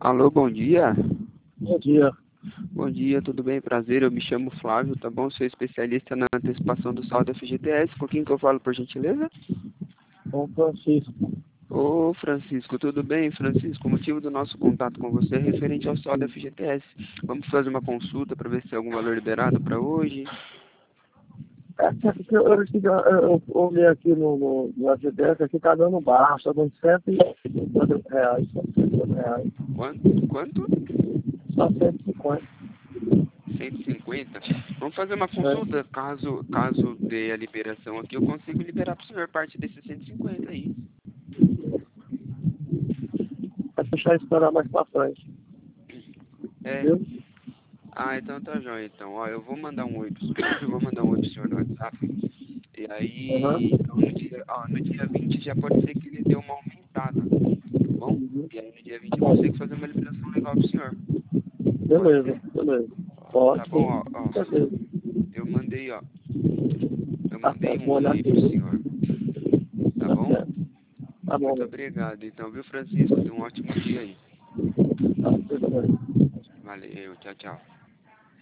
Alô, bom dia. Bom dia. Bom dia, tudo bem? Prazer, eu me chamo Flávio, tá bom? Sou especialista na antecipação do saldo FGTS. Com quem que eu falo, por gentileza? São Francisco. Ô, Francisco, tudo bem? Francisco, o motivo do nosso contato com você é referente ao saldo FGTS. Vamos fazer uma consulta para ver se tem algum valor liberado para hoje? Eu olhei aqui no FGTS, aqui está dando baixo, está dando R$150. R$150. Quanto? Só 150. 150. Vamos fazer uma consulta. Caso dê a liberação aqui, eu consigo liberar para o senhor parte desses 150 aí. Vai fechar e esperar mais para frente. É. Viu? Ah, então tá joia, então. Ó, eu vou mandar um oi pro senhor, eu vou mandar um oi pro senhor no WhatsApp. E aí, Uhum. então, no dia 20 já pode ser que ele dê uma aumentada, tá bom? Uhum. E aí no dia 20 Tá eu bom. consigo fazer uma liberação legal pro senhor. Pode Beleza, ser? beleza. Ó, Pode tá bom, sim. ó. Com certeza. Eu mandei, ó. Eu Tá mandei certo, um vou oi olhar aí aqui, pro viu? senhor. Tá Tá bom? certo. Tá bom, Muito meu. obrigado, então, viu, Francisco? Tenha um ótimo dia aí. Tá, tudo bem. Valeu, tchau, tchau.